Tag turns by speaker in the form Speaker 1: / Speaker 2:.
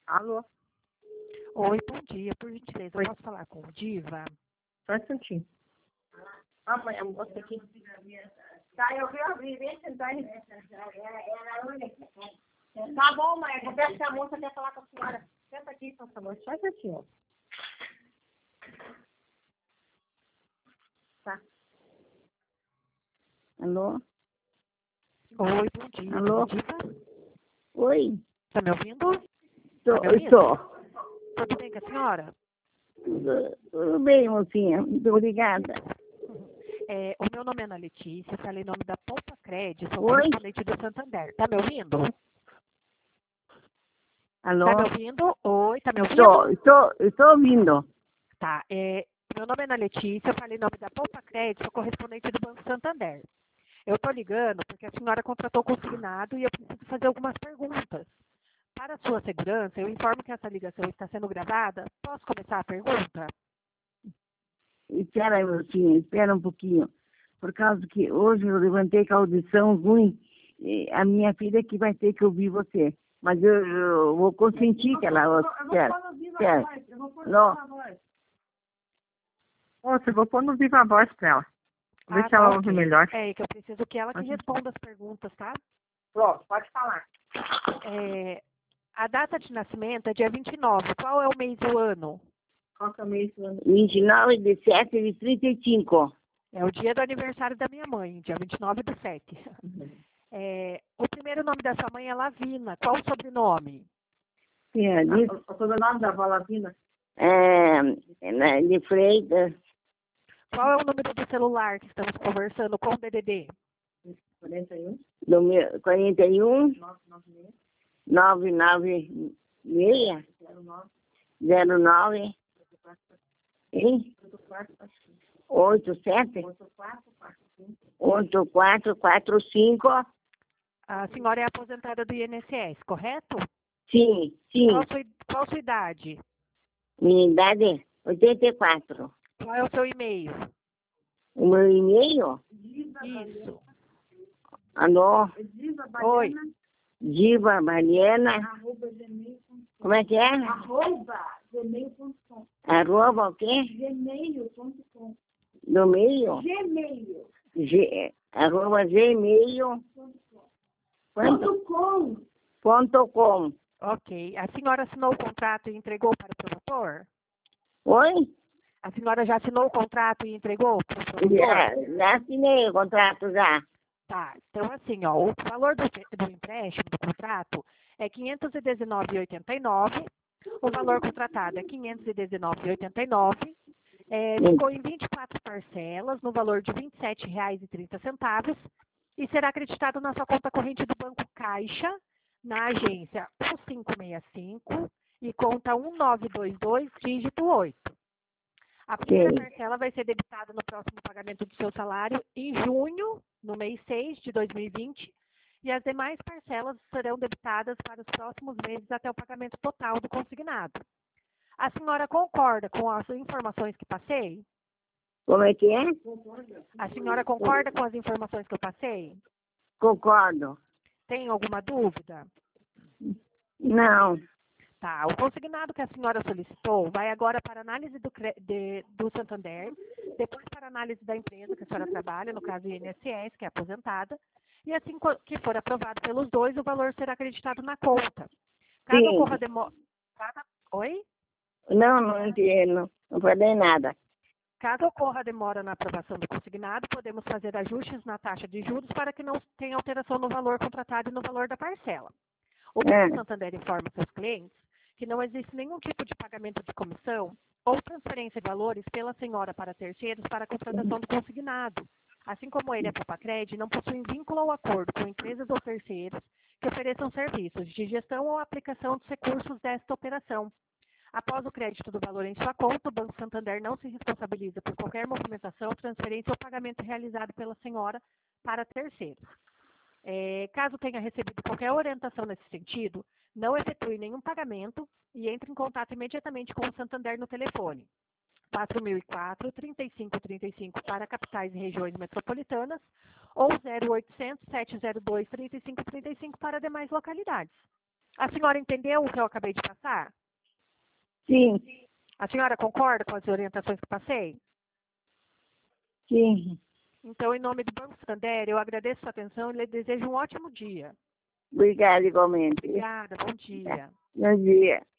Speaker 1: Alô?
Speaker 2: Oi, bom dia. Por gentileza,
Speaker 1: Oi.
Speaker 2: eu posso falar com o Diva?
Speaker 1: Só um instantinho. Ah, mãe, a moça aqui. Tá, eu vi abrir, vem sentar aí. Tá bom, mãe, eu peço que a moça quer falar com a senhora. Senta aqui, por favor. Só um instantinho. Tá. Alô?
Speaker 2: Oi, bom dia.
Speaker 1: Alô?
Speaker 2: Diva?
Speaker 1: Oi?
Speaker 2: Tá me ouvindo?
Speaker 1: Tô,
Speaker 2: Tá me ouvindo?
Speaker 1: tô.
Speaker 2: Tudo bem com a senhora?
Speaker 1: Tudo bem, mocinha. Muito obrigada.
Speaker 2: O meu nome é Ana Letícia, eu falei em nome da Poupa Cred, sou
Speaker 1: Oi?
Speaker 2: correspondente do Santander. Tá me ouvindo?
Speaker 1: Alô?
Speaker 2: Tá me ouvindo? Oi, tá me ouvindo?
Speaker 1: Estou ouvindo.
Speaker 2: Tá, meu nome é Ana Letícia, eu falei em nome da Poupa Cred, sou correspondente do Banco Santander. Eu tô ligando porque a senhora contratou consignado e eu preciso fazer algumas perguntas. Para a sua segurança, eu informo que essa ligação está sendo gravada. Posso começar a pergunta?
Speaker 1: Espera aí, mocinha, espera um pouquinho. Por causa que hoje eu levantei com a audição ruim, e a minha filha que vai ter que ouvir você. Mas eu vou consentir que ela ouça. Espera. Não.
Speaker 3: Moça, eu vou pôr no viva voz pra ela. Ver se ela ouve
Speaker 2: Ok.
Speaker 3: melhor.
Speaker 2: É que eu preciso que ela que responda as perguntas, tá?
Speaker 1: Pronto, pode falar.
Speaker 2: A data de nascimento é dia 29. Qual é o mês do ano?
Speaker 1: Qual que é o mês do ano? 29 de 7 de 35.
Speaker 2: É o dia do aniversário da minha mãe, dia 29 do 7. O primeiro nome da sua mãe é Lavina. Qual o sobrenome?
Speaker 1: Sim,
Speaker 3: O sobrenome da avó Lavina?
Speaker 1: De Freitas,
Speaker 2: Qual é o número do celular que estamos conversando com o DDD?
Speaker 3: 41.
Speaker 1: do meu, 41 996 09 hein? 87 8445.
Speaker 2: A senhora é aposentada do INSS, correto?
Speaker 1: Sim, sim.
Speaker 2: Qual a sua idade?
Speaker 1: Minha idade é 84.
Speaker 2: Qual é o seu e-mail?
Speaker 1: O meu e-mail?
Speaker 2: Isso.
Speaker 1: Alô?
Speaker 2: Oi.
Speaker 1: Diva Mariana. Como é que é?
Speaker 4: Gmail.com.
Speaker 1: Arroba o quê?
Speaker 4: Gmail.com.
Speaker 1: Do meio?
Speaker 4: Gmail.
Speaker 1: Arroba gmail. Ponto com.
Speaker 2: Ok. A senhora assinou o contrato e entregou para o promotor?
Speaker 1: Oi?
Speaker 2: A senhora já assinou o contrato e entregou para o promotor?
Speaker 1: Já assinei o contrato já.
Speaker 2: Tá. Então, assim, ó, o valor do empréstimo, do contrato, é R$ 519,89. O valor contratado é R$ 519,89. Ficou em 24 parcelas, no valor de R$ 27,30, e será acreditado na sua conta corrente do Banco Caixa, na agência 1565 e conta 1922, dígito 8. A primeira parcela vai ser debitada no próximo pagamento do seu salário em junho, no mês 6 de 2020, e as demais parcelas serão debitadas para os próximos meses até o pagamento total do consignado. A senhora concorda com as informações que passei?
Speaker 1: Como é que é?
Speaker 2: A senhora concorda com as informações que eu passei?
Speaker 1: Concordo.
Speaker 2: Tem alguma dúvida?
Speaker 1: Não.
Speaker 2: Tá, o consignado que a senhora solicitou vai agora para análise do Santander, depois para análise da empresa que a senhora trabalha, no caso INSS, que é aposentada, e assim que for aprovado pelos dois, o valor será acreditado na conta. Caso
Speaker 1: Sim.
Speaker 2: ocorra demora... Oi?
Speaker 1: Não entendo. Não falei nada.
Speaker 2: Caso ocorra demora na aprovação do consignado, podemos fazer ajustes na taxa de juros para que não tenha alteração no valor contratado e no valor da parcela. O Banco Santander informa seus clientes que não existe nenhum tipo de pagamento de comissão ou transferência de valores pela senhora para terceiros para a contratação do consignado. Assim como ele, a Popacred, não possuem vínculo ou acordo com empresas ou terceiros que ofereçam serviços de gestão ou aplicação dos recursos desta operação. Após o crédito do valor em sua conta, o Banco Santander não se responsabiliza por qualquer movimentação, transferência ou pagamento realizado pela senhora para terceiros. Caso tenha recebido qualquer orientação nesse sentido, não efetue nenhum pagamento e entre em contato imediatamente com o Santander no telefone 4004-3535 para capitais e regiões metropolitanas ou 0800-702-3535 para demais localidades. A senhora entendeu o que eu acabei de passar?
Speaker 1: Sim,
Speaker 2: A senhora concorda com as orientações que passei?
Speaker 1: sim.
Speaker 2: Então, em nome do Banco Santander, eu agradeço a sua atenção e lhe desejo um ótimo dia.
Speaker 1: Obrigada igualmente.
Speaker 2: Obrigada, bom dia.
Speaker 1: Bom dia.